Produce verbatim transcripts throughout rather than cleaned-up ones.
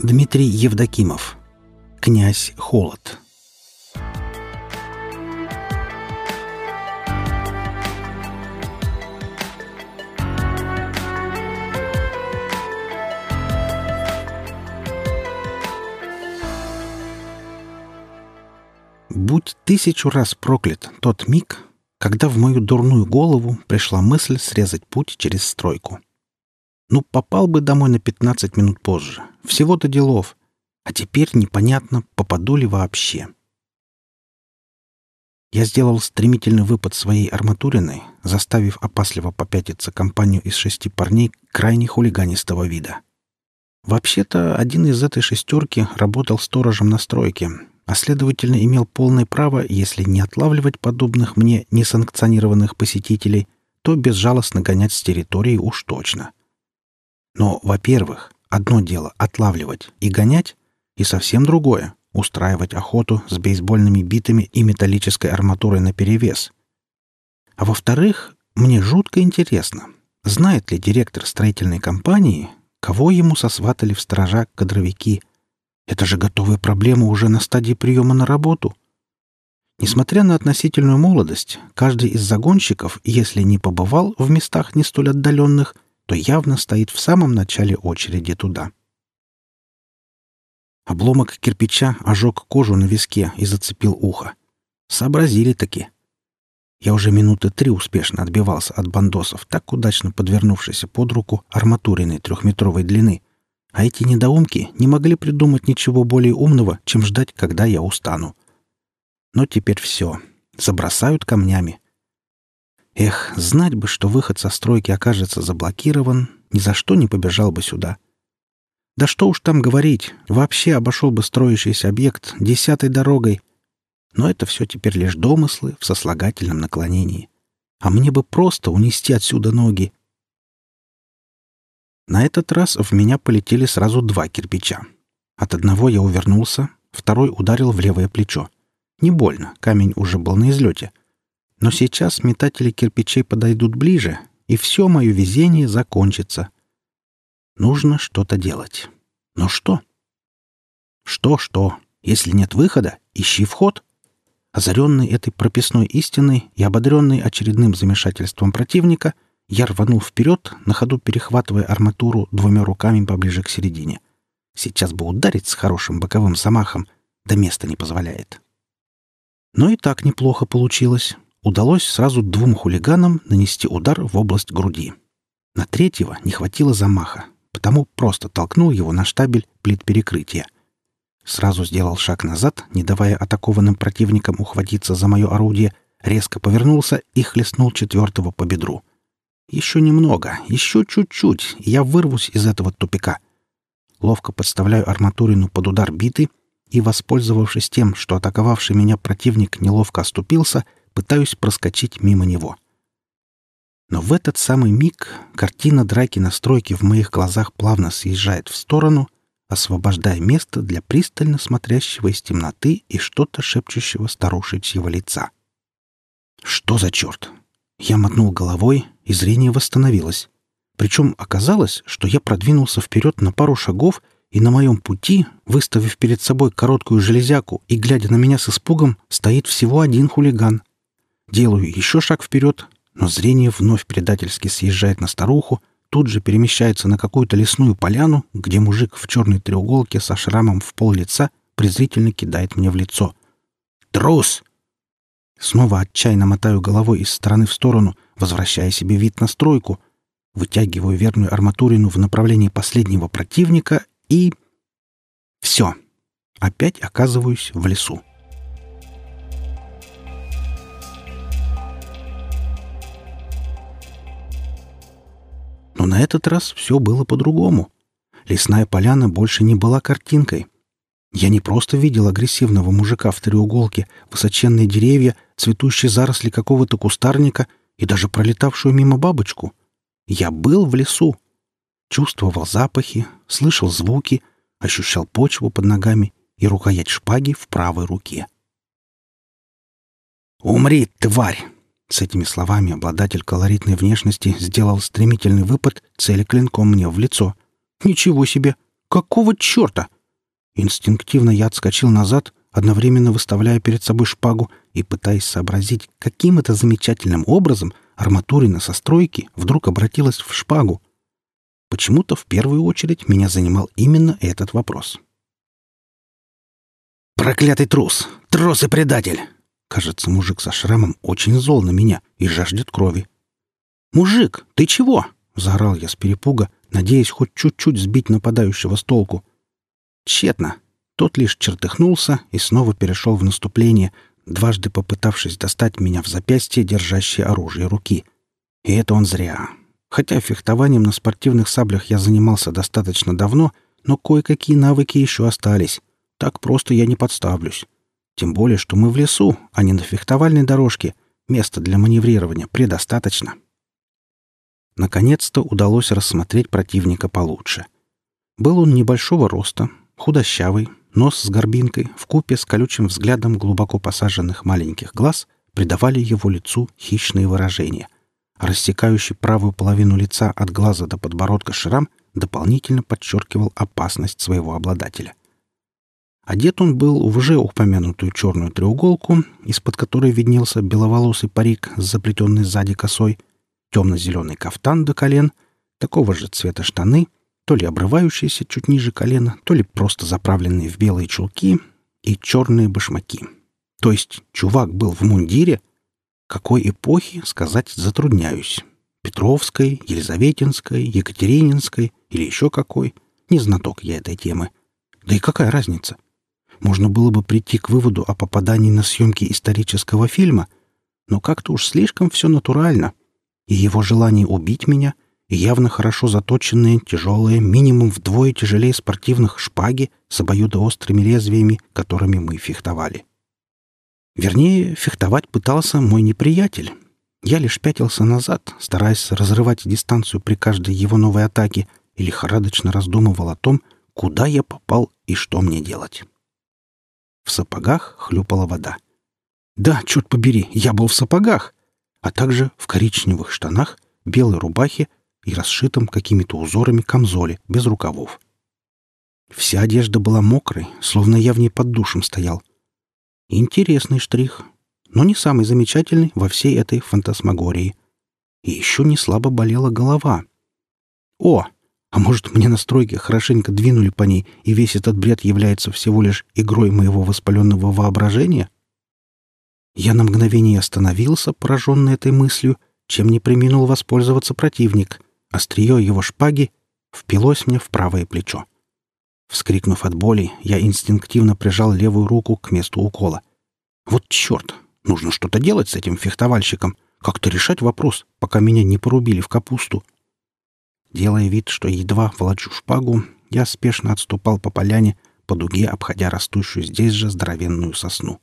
Дмитрий Евдокимов. Князь Холод. Будь тысячу раз проклят тот миг, когда в мою дурную голову пришла мысль срезать путь через стройку. Ну, попал бы домой на пятнадцать минут позже. Всего-то делов. А теперь непонятно, попаду ли вообще. Я сделал стремительный выпад своей арматуриной, заставив опасливо попятиться компанию из шести парней крайне хулиганистого вида. Вообще-то, один из этой шестерки работал сторожем на стройке, а следовательно имел полное право, если не отлавливать подобных мне несанкционированных посетителей, то безжалостно гонять с территории уж точно. Но, во-первых, одно дело отлавливать и гонять, и совсем другое — устраивать охоту с бейсбольными битами и металлической арматурой наперевес. А во-вторых, мне жутко интересно, знает ли директор строительной компании, кого ему сосватали в сторожа кадровики. Это же готовая проблема уже на стадии приема на работу. Несмотря на относительную молодость, каждый из загонщиков, если не побывал в местах не столь отдаленных, то явно стоит в самом начале очереди туда. Обломок кирпича ожег кожу на виске и зацепил ухо. Сообразили-таки. Я уже минуты три успешно отбивался от бандосов, так удачно подвернувшейся под руку арматуриной трехметровой длины, а эти недоумки не могли придумать ничего более умного, чем ждать, когда я устану. Но теперь все. Забросают камнями. Эх, знать бы, что выход со стройки окажется заблокирован, ни за что не побежал бы сюда. Да что уж там говорить, вообще обошел бы строящийся объект десятой дорогой. Но это все теперь лишь домыслы в сослагательном наклонении. А мне бы просто унести отсюда ноги. На этот раз в меня полетели сразу два кирпича. От одного я увернулся, второй ударил в левое плечо. Не больно, камень уже был на излете. Но сейчас метатели кирпичей подойдут ближе, и все мое везение закончится. Нужно что-то делать. Но что? Что-что? Если нет выхода, ищи вход. Озаренный этой прописной истиной и ободренный очередным замешательством противника, я рванул вперед, на ходу перехватывая арматуру двумя руками поближе к середине. Сейчас бы ударить с хорошим боковым замахом, да место не позволяет. Но и так неплохо получилось. Удалось сразу двум хулиганам нанести удар в область груди. На третьего не хватило замаха, потому просто толкнул его на штабель плит перекрытия. Сразу сделал шаг назад, не давая атакованным противникам ухватиться за мое орудие, резко повернулся и хлестнул четвертого по бедру. Еще немного, еще чуть-чуть, и я вырвусь из этого тупика. Ловко подставляю арматурину под удар биты и, воспользовавшись тем, что атаковавший меня противник неловко оступился, пытаюсь проскочить мимо него. Но в этот самый миг картина драки на стройке в моих глазах плавно съезжает в сторону, освобождая место для пристально смотрящего из темноты и что-то шепчущего старушечьего лица. Что за черт? Я мотнул головой, и зрение восстановилось. Причем оказалось, что я продвинулся вперед на пару шагов, и на моем пути, выставив перед собой короткую железяку и глядя на меня с испугом, стоит всего один хулиган. Делаю еще шаг вперед, но зрение вновь предательски съезжает на старуху, тут же перемещается на какую-то лесную поляну, где мужик в черной треуголке со шрамом в пол лица презрительно кидает мне в лицо. «Трус!» Снова отчаянно мотаю головой из стороны в сторону, возвращая себе вид на стройку, вытягиваю верную арматурину в направлении последнего противника и... Все. Опять оказываюсь в лесу. Но на этот раз все было по-другому. Лесная поляна больше не была картинкой. Я не просто видел агрессивного мужика в треуголке, высоченные деревья, цветущие заросли какого-то кустарника и даже пролетавшую мимо бабочку. Я был в лесу. Чувствовал запахи, слышал звуки, ощущал почву под ногами и рукоять шпаги в правой руке. «Умри, тварь!» С этими словами обладатель колоритной внешности сделал стремительный выпад, целя клинком мне в лицо. «Ничего себе! Какого черта? Инстинктивно я отскочил назад, одновременно выставляя перед собой шпагу и пытаясь сообразить, каким это замечательным образом арматурина со стройки вдруг обратилась в шпагу. Почему-то в первую очередь меня занимал именно этот вопрос. «Проклятый трус! Трус и предатель!» Кажется, мужик со шрамом очень зол на меня и жаждет крови. «Мужик, ты чего?» — заорал я с перепуга, надеясь хоть чуть-чуть сбить нападающего с толку. Тщетно. Тот лишь чертыхнулся и снова перешел в наступление, дважды попытавшись достать меня в запястье, держащее оружие руки. И это он зря. Хотя фехтованием на спортивных саблях я занимался достаточно давно, но кое-какие навыки еще остались. Так просто я не подставлюсь. Тем более, что мы в лесу, а не на фехтовальной дорожке. Места для маневрирования предостаточно. Наконец-то удалось рассмотреть противника получше. Был он небольшого роста, худощавый, нос с горбинкой, вкупе с колючим взглядом глубоко посаженных маленьких глаз придавали его лицу хищные выражения. Рассекающий правую половину лица от глаза до подбородка шрам дополнительно подчеркивал опасность своего обладателя. Одет он был в уже упомянутую черную треуголку, из-под которой виднелся беловолосый парик с заплетенной сзади косой, темно-зеленый кафтан до колен, такого же цвета штаны, то ли обрывающиеся чуть ниже колена, то ли просто заправленные в белые чулки и черные башмаки. То есть чувак был в мундире? Какой эпохи, сказать затрудняюсь. Петровской, Елизаветинской, Екатерининской или еще какой? Не знаток я этой темы. Да и какая разница? Можно было бы прийти к выводу о попадании на съемки исторического фильма, но как-то уж слишком все натурально. И его желание убить меня, и явно хорошо заточенные, тяжелые, минимум вдвое тяжелее спортивных шпаги с обоюдоострыми лезвиями, которыми мы фехтовали. Вернее, фехтовать пытался мой неприятель. Я лишь пятился назад, стараясь разрывать дистанцию при каждой его новой атаке, и лихорадочно раздумывал о том, куда я попал и что мне делать. В сапогах хлюпала вода. Да, черт побери, я был в сапогах, а также в коричневых штанах, белой рубахе и расшитом какими-то узорами камзоле без рукавов. Вся одежда была мокрой, словно я в ней под душем стоял. Интересный штрих, но не самый замечательный во всей этой фантасмагории. И еще не слабо болела голова. О! А может, мне на стройке хорошенько двинули по ней, и весь этот бред является всего лишь игрой моего воспаленного воображения? Я на мгновение остановился, пораженный этой мыслью, чем не преминул воспользоваться противник. Острие его шпаги впилось мне в правое плечо. Вскрикнув от боли, я инстинктивно прижал левую руку к месту укола. Вот черт! Нужно что-то делать с этим фехтовальщиком, как-то решать вопрос, пока меня не порубили в капусту. Делая вид, что едва волочу шпагу, я спешно отступал по поляне, по дуге обходя растущую здесь же здоровенную сосну.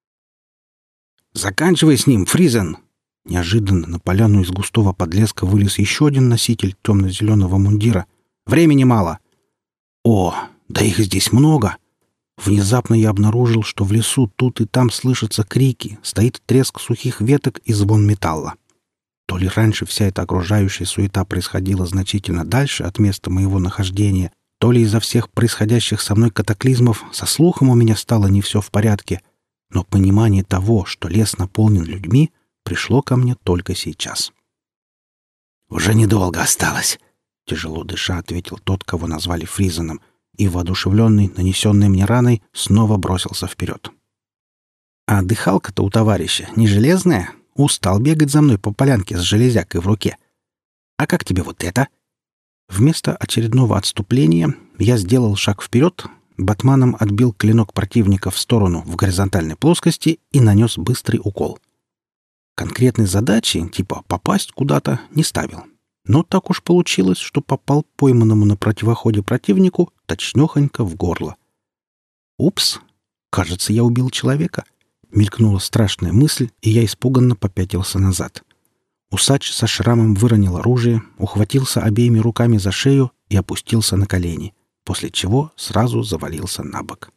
«Заканчивай с ним, Фризен!» Неожиданно на поляну из густого подлеска вылез еще один носитель темно-зеленого мундира. «Времени мало!» «О, да их здесь много!» Внезапно я обнаружил, что в лесу тут и там слышатся крики, стоит треск сухих веток и звон металла. То ли раньше вся эта окружающая суета происходила значительно дальше от места моего нахождения, то ли из-за всех происходящих со мной катаклизмов со слухом у меня стало не все в порядке, но понимание того, что лес наполнен людьми, пришло ко мне только сейчас. «Уже недолго осталось», — тяжело дыша ответил тот, кого назвали Фризеном, и, воодушевленный, нанесенной мне раной, снова бросился вперед. «А дыхалка-то у товарища не железная? Устал бегать за мной по полянке с железякой в руке. А как тебе вот это?» Вместо очередного отступления я сделал шаг вперед, батманом отбил клинок противника в сторону в горизонтальной плоскости и нанес быстрый укол. Конкретной задачи, типа попасть куда-то, не ставил. Но так уж получилось, что попал пойманному на противоходе противнику точнёхонько в горло. «Упс! Кажется, я убил человека!» Мелькнула страшная мысль, и я испуганно попятился назад. Усач со шрамом выронил оружие, ухватился обеими руками за шею и опустился на колени, после чего сразу завалился на бок.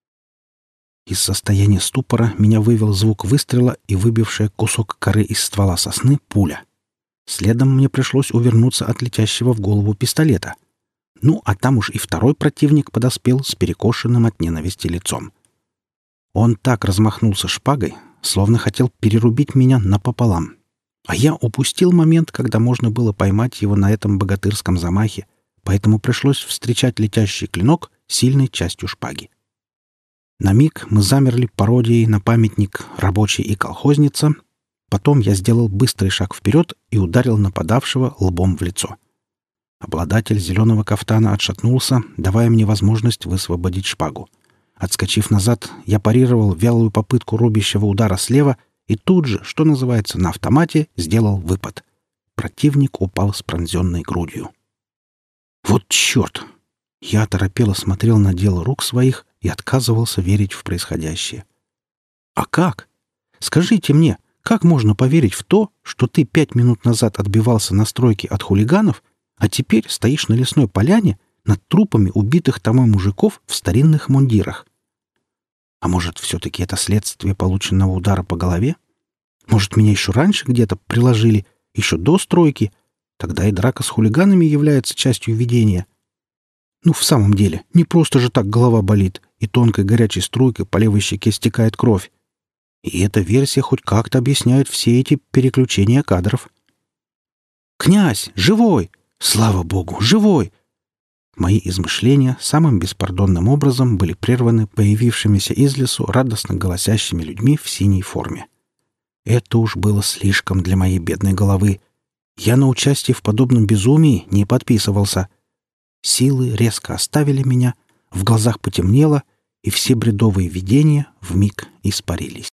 Из состояния ступора меня вывел звук выстрела и выбившая кусок коры из ствола сосны пуля. Следом мне пришлось увернуться от летящего в голову пистолета. Ну, а там уж и второй противник подоспел с перекошенным от ненависти лицом. Он так размахнулся шпагой, словно хотел перерубить меня напополам. А я упустил момент, когда можно было поймать его на этом богатырском замахе, поэтому пришлось встречать летящий клинок сильной частью шпаги. На миг мы замерли пародией на памятник «Рабочий и колхозница». Потом я сделал быстрый шаг вперед и ударил нападавшего лбом в лицо. Обладатель зеленого кафтана отшатнулся, давая мне возможность высвободить шпагу. Отскочив назад, я парировал вялую попытку рубящего удара слева и тут же, что называется, на автомате сделал выпад. Противник упал с пронзенной грудью. «Вот черт!» Я оторопело смотрел на дело рук своих и отказывался верить в происходящее. «А как? Скажите мне, как можно поверить в то, что ты пять минут назад отбивался на стройке от хулиганов, а теперь стоишь на лесной поляне над трупами убитых тобой мужиков в старинных мундирах? А может, все-таки это следствие полученного удара по голове? Может, меня еще раньше где-то приложили, еще до стройки? Тогда и драка с хулиганами является частью видения. Ну, в самом деле, не просто же так голова болит, и тонкой горячей струйкой по левой щеке стекает кровь. И эта версия хоть как-то объясняет все эти переключения кадров. «Князь! Живой! Слава Богу! Живой!» Мои измышления самым беспардонным образом были прерваны появившимися из лесу радостно голосящими людьми в синей форме. Это уж было слишком для моей бедной головы. Я на участие в подобном безумии не подписывался. Силы резко оставили меня, в глазах потемнело, и все бредовые видения вмиг испарились.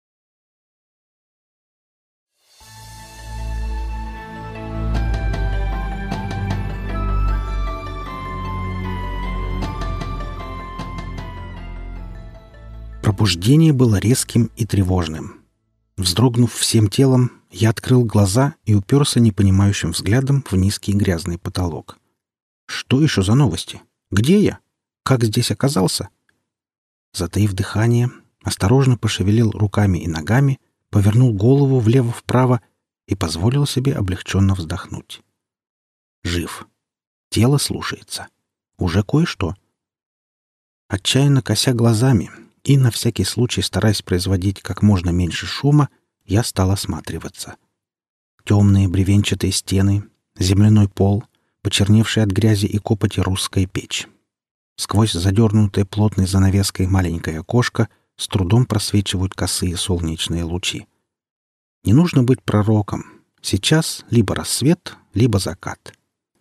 Пробуждение было резким и тревожным. Вздрогнув всем телом, я открыл глаза и уперся непонимающим взглядом в низкий грязный потолок. Что еще за новости? Где я? Как здесь оказался? Затаив дыхание, осторожно пошевелил руками и ногами, повернул голову влево-вправо и позволил себе облегченно вздохнуть. Жив. Тело слушается. Уже кое-что. Отчаянно кося глазами и, на всякий случай стараясь производить как можно меньше шума, я стал осматриваться. Темные бревенчатые стены, земляной пол, почерневшая от грязи и копоти русская печь. Сквозь задернутое плотной занавеской маленькое окошко с трудом просвечивают косые солнечные лучи. Не нужно быть пророком. Сейчас либо рассвет, либо закат.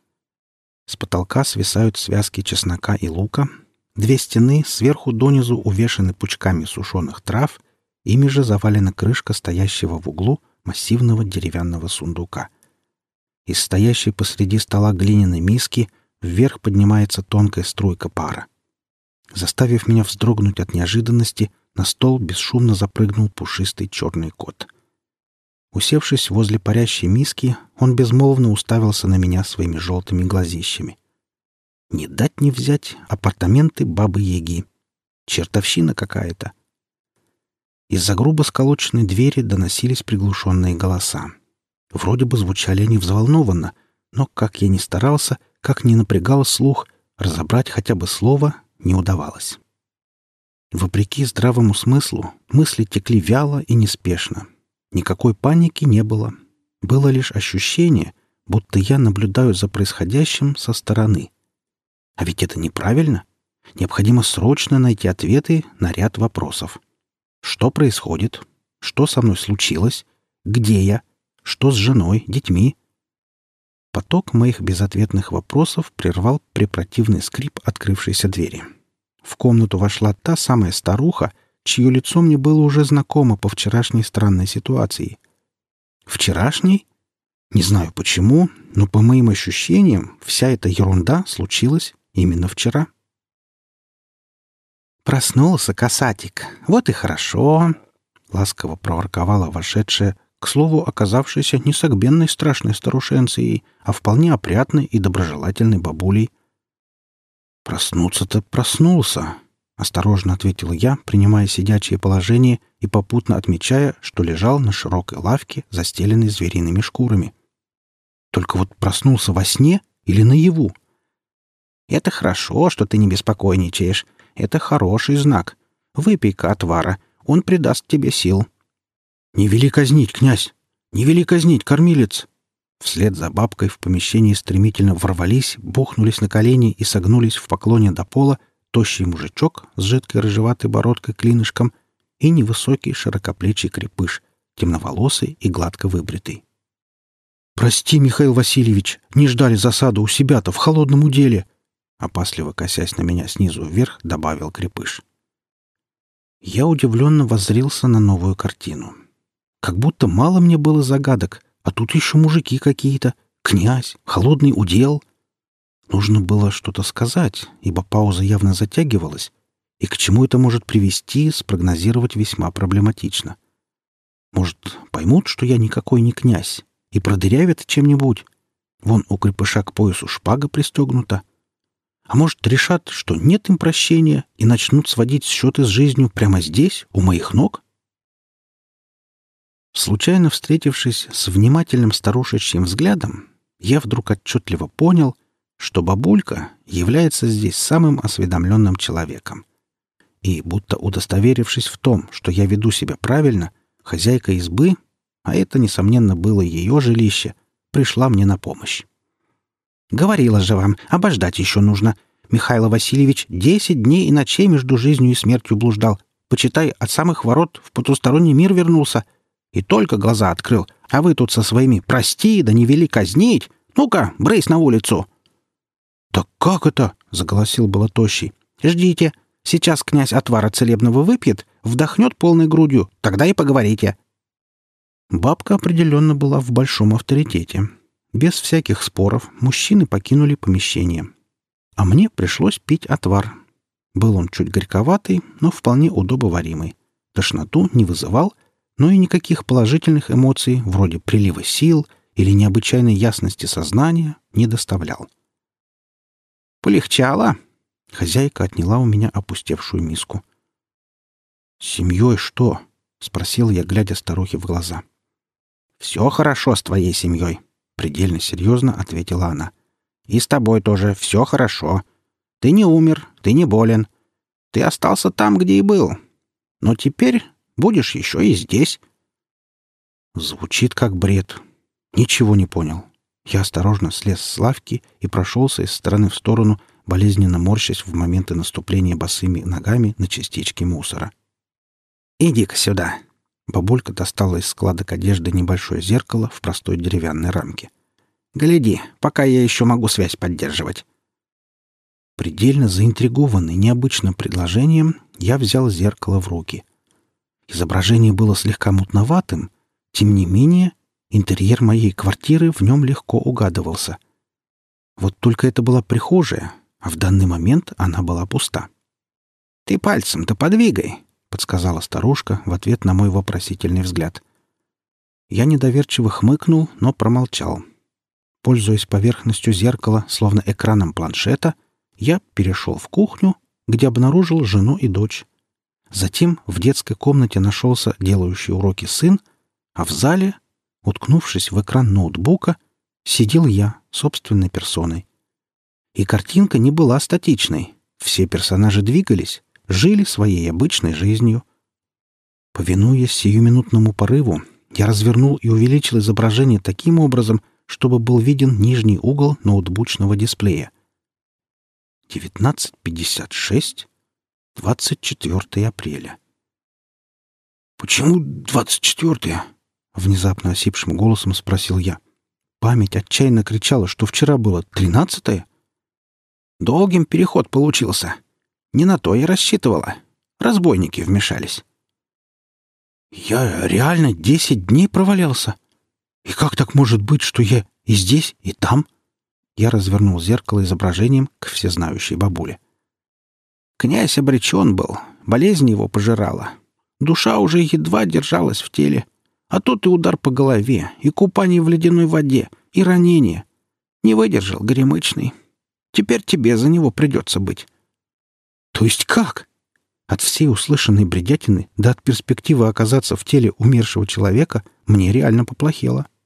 С потолка свисают связки чеснока и лука. Две стены сверху донизу увешаны пучками сушеных трав, ими же завалена крышка стоящего в углу массивного деревянного сундука. Из стоящей посреди стола глиняной миски вверх поднимается тонкая струйка пара. Заставив меня вздрогнуть от неожиданности, на стол бесшумно запрыгнул пушистый черный кот. Усевшись возле парящей миски, он безмолвно уставился на меня своими желтыми глазищами. Не дать не взять апартаменты Бабы-Яги. Чертовщина какая-то. Из-за грубо сколоченной двери доносились приглушенные голоса. Вроде бы звучали они взволнованно, но, как я ни старался, как ни напрягал слух, разобрать хотя бы слово не удавалось. Вопреки здравому смыслу, мысли текли вяло и неспешно. Никакой паники не было. Было лишь ощущение, будто я наблюдаю за происходящим со стороны. А ведь это неправильно. Необходимо срочно найти ответы на ряд вопросов. Что происходит? Что со мной случилось? Где я? Что с женой, детьми? Поток моих безответных вопросов прервал препротивный скрип открывшейся двери. В комнату вошла та самая старуха, чье лицо мне было уже знакомо по вчерашней странной ситуации. Вчерашней? Не знаю почему, но по моим ощущениям вся эта ерунда случилась именно вчера. «Проснулся, касатик. Вот и хорошо!» — ласково проворковала вошедшая, к слову, оказавшаяся не согбенной страшной старушенцией, а вполне опрятной и доброжелательной бабулей. «Проснуться-то проснулся», — осторожно ответил я, принимая сидячее положение и попутно отмечая, что лежал на широкой лавке, застеленной звериными шкурами. Только вот проснулся во сне или наяву? Это хорошо, что ты не беспокойничаешь. Это хороший знак. Выпей-ка отвара, он придаст тебе сил». «Не вели казнить, князь! Не вели казнить, кормилец!» Вслед за бабкой в помещении стремительно ворвались, бухнулись на колени и согнулись в поклоне до пола тощий мужичок с жидкой рыжеватой бородкой-клинышком и невысокий широкоплечий крепыш, темноволосый и гладко выбритый. «Прости, Михаил Васильевич, не ждали засаду у себя-то в холодном уделе!» Опасливо косясь на меня снизу вверх, добавил крепыш. Я удивленно воззрился на новую картину. Как будто мало мне было загадок, а тут еще мужики какие-то, князь, холодный удел. Нужно было что-то сказать, ибо пауза явно затягивалась, и к чему это может привести, спрогнозировать весьма проблематично. Может, поймут, что я никакой не князь, и продырявят чем-нибудь? Вон у крепыша к поясу шпага пристегнута. А может, решат, что нет им прощения, и начнут сводить счеты с жизнью прямо здесь, у моих ног? Случайно встретившись с внимательным старушечьим взглядом, я вдруг отчетливо понял, что бабулька является здесь самым осведомленным человеком. И, будто удостоверившись в том, что я веду себя правильно, хозяйка избы, а это, несомненно, было ее жилище, пришла мне на помощь. «Говорила же вам, обождать еще нужно. Михаил Васильевич десять дней и ночей между жизнью и смертью блуждал. Почитай, от самых ворот в потусторонний мир вернулся. И только глаза открыл, а вы тут со своими «прости, да не вели казнить». Ну-ка, брысь на улицу!» «Так как это?» — заголосил было тощий. «Ждите. Сейчас князь отвара целебного выпьет, вдохнет полной грудью, тогда и поговорите». Бабка определенно была в большом авторитете. Без всяких споров мужчины покинули помещение. А мне пришлось пить отвар. Был он чуть горьковатый, но вполне удобоваримый. Тошноту не вызывал, но и никаких положительных эмоций, вроде прилива сил или необычайной ясности сознания, не доставлял. «Полегчало?» — хозяйка отняла у меня опустевшую миску. «С семьей что?» — спросил я, глядя старухе в глаза. «Все хорошо с твоей семьей», — предельно серьезно ответила она. «И с тобой тоже все хорошо. Ты не умер, ты не болен. Ты остался там, где и был. Но теперь будешь еще и здесь». Звучит как бред. Ничего не понял. Я осторожно слез с лавки и прошелся из стороны в сторону, болезненно морщась в моменты наступления босыми ногами на частички мусора. «Иди-ка сюда». Бабулька достала из складок одежды небольшое зеркало в простой деревянной рамке. «Гляди, пока я еще могу связь поддерживать». Предельно заинтригованный необычным предложением, я взял зеркало в руки. Изображение было слегка мутноватым, тем не менее интерьер моей квартиры в нем легко угадывался. Вот только это была прихожая, а в данный момент она была пуста. «Ты пальцем-то подвигай», — подсказала старушка в ответ на мой вопросительный взгляд. Я недоверчиво хмыкнул, но промолчал. Пользуясь поверхностью зеркала, словно экраном планшета, я перешел в кухню, где обнаружил жену и дочь. Затем в детской комнате нашелся делающий уроки сын, а в зале, уткнувшись в экран ноутбука, сидел я собственной персоной. И картинка не была статичной. Все персонажи двигались, жили своей обычной жизнью. Повинуясь сиюминутному порыву, я развернул и увеличил изображение таким образом, чтобы был виден нижний угол ноутбучного дисплея. девятнадцать пятьдесят шесть, двадцать четвёртое апреля. «Почему двадцать четвёртое?» — внезапно осипшим голосом спросил я. Память отчаянно кричала, что вчера было тринадцатое. «Долгим переход получился. Не на то я рассчитывала. Разбойники вмешались». «Я реально десять дней провалялся? И как так может быть, что я и здесь, и там?» Я развернул зеркало изображением к всезнающей бабуле. «Князь обречен был, болезнь его пожирала. Душа уже едва держалась в теле. А тут и удар по голове, и купание в ледяной воде, и ранение. Не выдержал горемычный. Теперь тебе за него придется быть». «То есть как?» От всей услышанной бредятины до от перспективы оказаться в теле умершего человека мне реально поплохело.